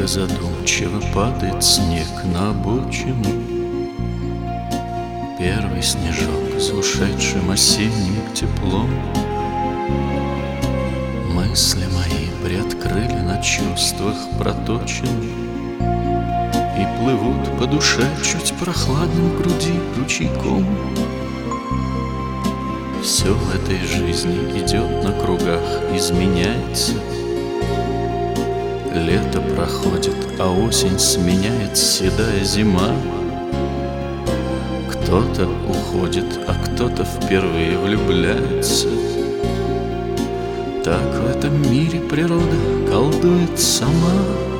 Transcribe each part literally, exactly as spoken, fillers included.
Тихо, задумчиво падает снег на обочину. Первый снежок с ушедшим осенним теплом. Мысли мои приоткрыли на чувствах проточены и плывут по душе чуть прохладным в груди ручейком. Все в этой жизни идет на кругах, изменяется. Лето проходит, а осень сменяет седая зима. Кто-то уходит, а кто-то впервые влюбляется. Так в этом мире природа колдует сама.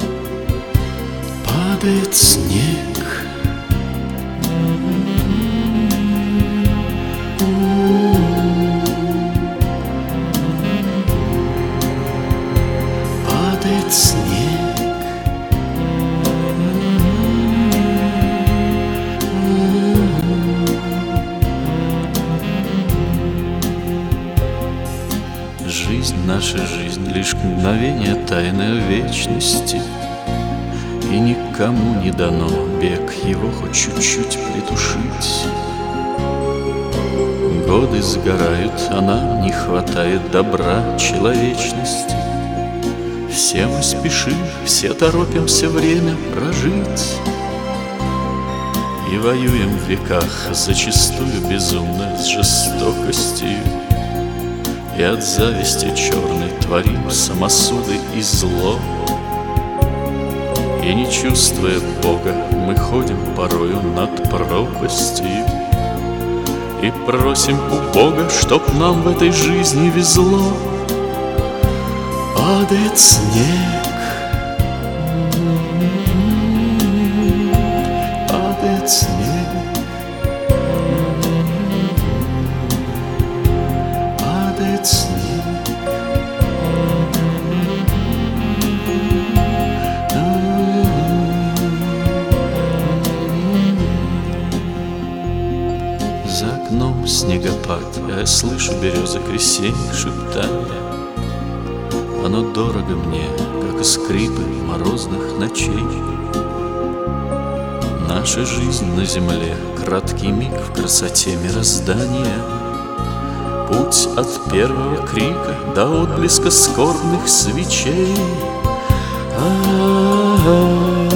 Падает снег, падает снег. Жизнь, наша жизнь, лишь мгновение тайной вечности, и никому не дано бег его хоть чуть-чуть притушить. Годы сгорают, а нам не хватает добра человечности. Все мы спешим, все торопимся время прожить, и воюем в веках зачастую безумно с жестокостью. И от зависти черной творим самосуды и зло. И не чувствуя Бога, мы ходим порою над пропастью и просим у Бога, чтоб нам в этой жизни везло. Падает снег, падает снег, падает снег. За окном снегопад, я слышу березы кресенье шептания. Оно дорого мне, как и скрипы морозных ночей. Наша жизнь на земле — краткий миг в красоте мироздания. Путь от первого крика до отблеска скорбных свечей. А-а-а.